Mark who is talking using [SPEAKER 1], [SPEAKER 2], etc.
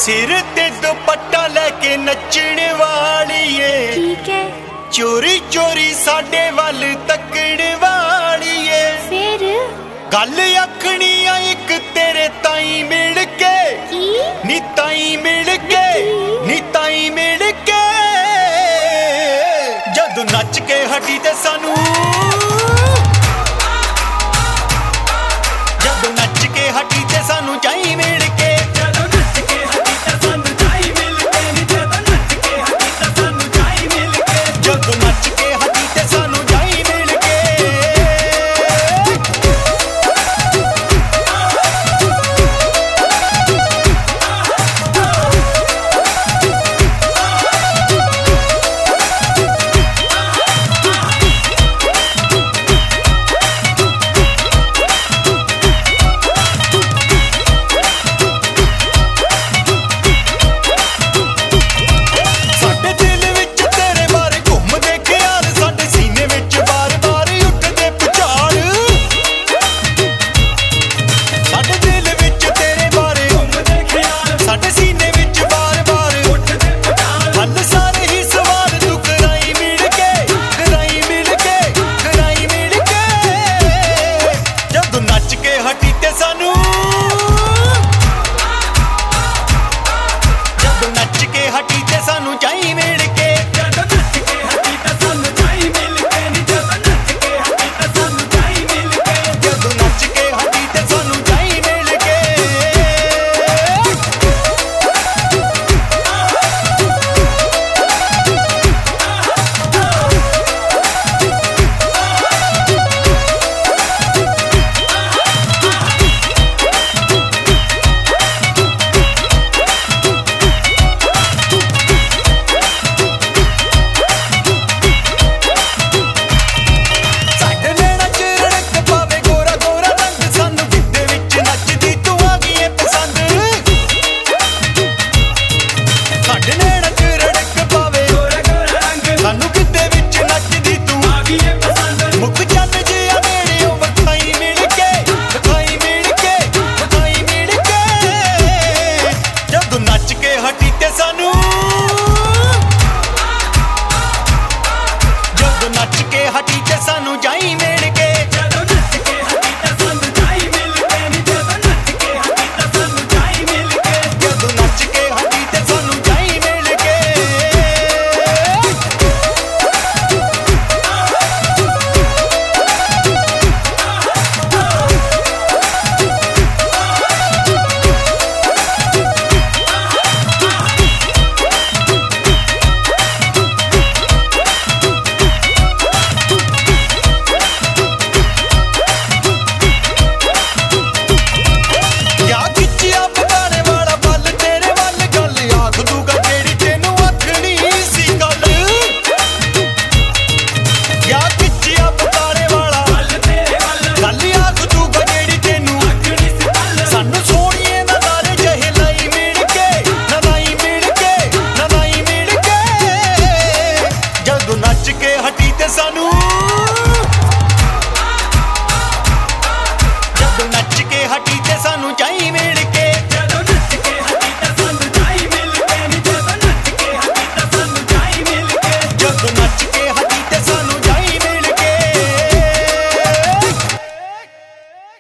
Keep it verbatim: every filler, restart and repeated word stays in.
[SPEAKER 1] सिर ते दुपट्टा लेके नचण वालीए,
[SPEAKER 2] ठीक है।
[SPEAKER 1] चोरी चोरी साडे वल तकण वालीए,
[SPEAKER 2] फिर
[SPEAKER 1] गल आखनी आ इक तेरे ताई मिल के, नी ताई मिल के, नी ताई मिल के। जदों नच के हटी ते सानू, जदों नच के हटी ते सानू जाई मिल के। नच के हटी ते सानू जाई मिल